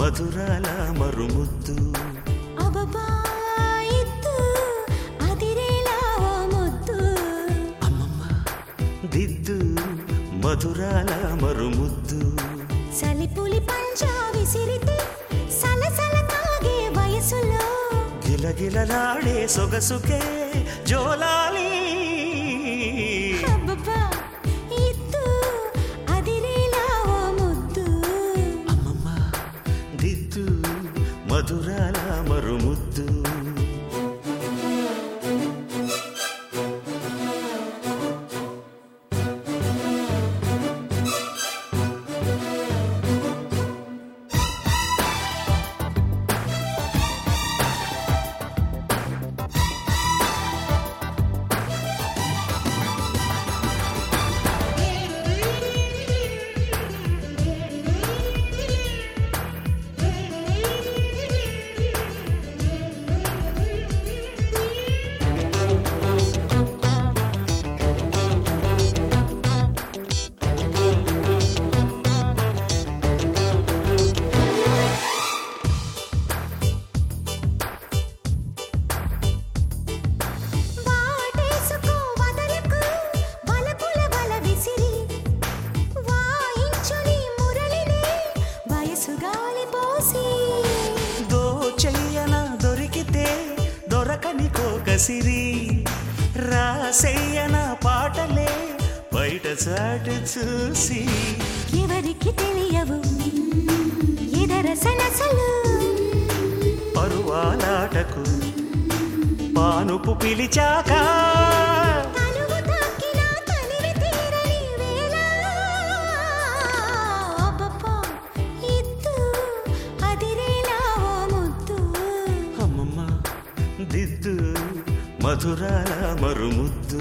మధురాల మరుముద్దు అబబా ఇద్దు అదిరేలా ఓ ముద్దు అమ్మమ్మ దిద్దు మధురాల మరుముద్దు సలిపులి పంచా విసిరితే సలసల తాగే వయసులో గిలగిలలాడే సొగసుకే జోలాలి అబబా ఇద్దు అదిరేలా ఓ ముద్దు అమ్మమ్మ దిద్దు మధురాల మరుముద్దు వాటేసుకో వదలకు వలపుల వల విసిరి వాయించుని మురళిని వయసు గాలి పోసి దోచెయ్యన దొరికితే దొరకని కోకసిరి రాసెయ్యన పాటలే బయట చాటు చూసి ఎవరికి తెలియవు ఎదర సలసలు పరువాలాటకు పానుపు పిలిచాక తనువు తాకిన తనివి తీరని వేళ అబ్బబ్బా ఇద్దు అదిరేలా ఓ ముద్దు అమ్మమ్మ దిద్దు మధురాల మరుముద్దు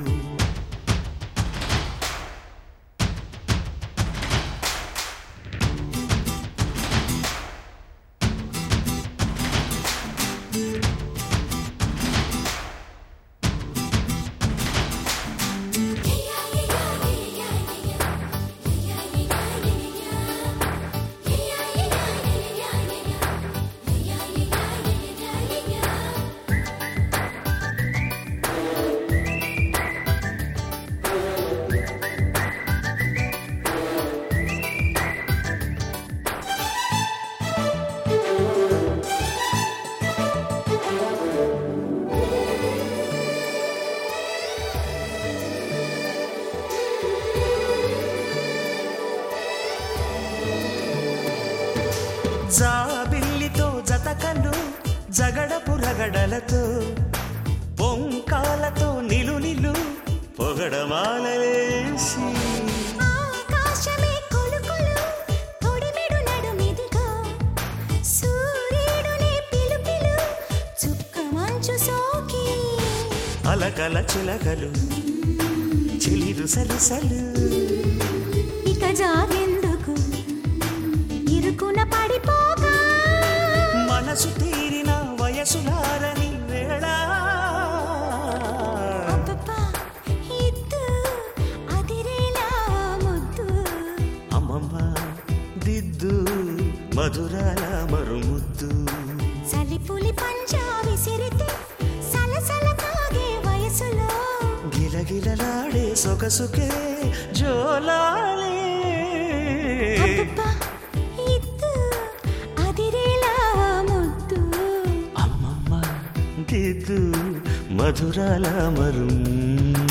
జాబిల్లితో జతకలు జగడపు రగడలతో పొంకాలతో నిలు పొగడమాలలేసి ఆకాశమే కొలుకులు తొడిమెడు నడుమిదిగో సూర్యుడునే పిలుపిలు చుక్క మంచు సోకి అలకల చిలకలు చిలిరు సలిసలు ఇక జాగెందుకు ఇరుకున పడిపోగా మనసు తీరిన వయసులారని వేళ అబ్బబ్బా ఇద్దు అదిరేలా ఓ ముద్దు అమ్మమ్మ దిద్దు మధురాల మరుముద్దు సలిపులి పంచా విసిరితే సలసల తాగే వయసులో గిలగిలలాడే సొగసుకే జోలాలి అబ్బబ్బా ఇద్దు అదిరేలా ఓ ముద్దు అమ్మమ్మ దిద్దు మధురాల మరుముద్దు